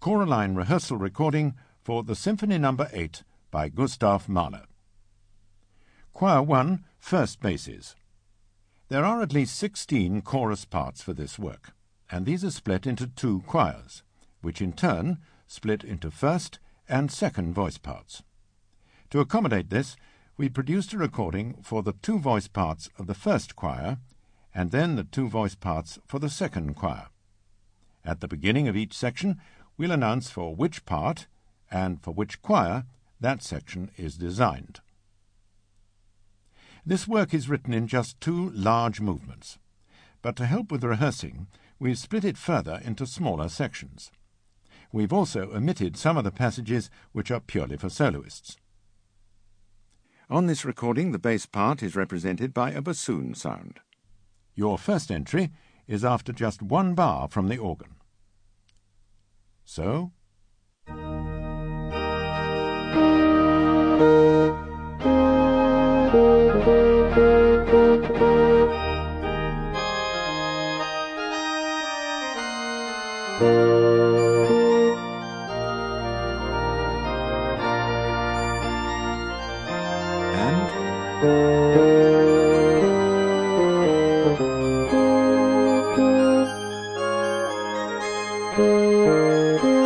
Choraline rehearsal recording for the Symphony No. 8 by Gustav Mahler. Choir 1, first basses. There are at least 16 chorus parts for this work, and these are split into 2 choirs, which in turn split into first and second voice parts. To accommodate this, we produced a recording for the 2 voice parts of the first choir and then the 2 voice parts for the second choir. At the beginning of each section, we'll announce for which part and for which choir that section is designed. This work is written in just 2 large movements, but to help with rehearsing, we've split it further into smaller sections. We've also omitted some of the passages which are purely for soloists. On this recording, the bass part is represented by a bassoon sound. Your first entry is after just 1 bar from the organ. So, and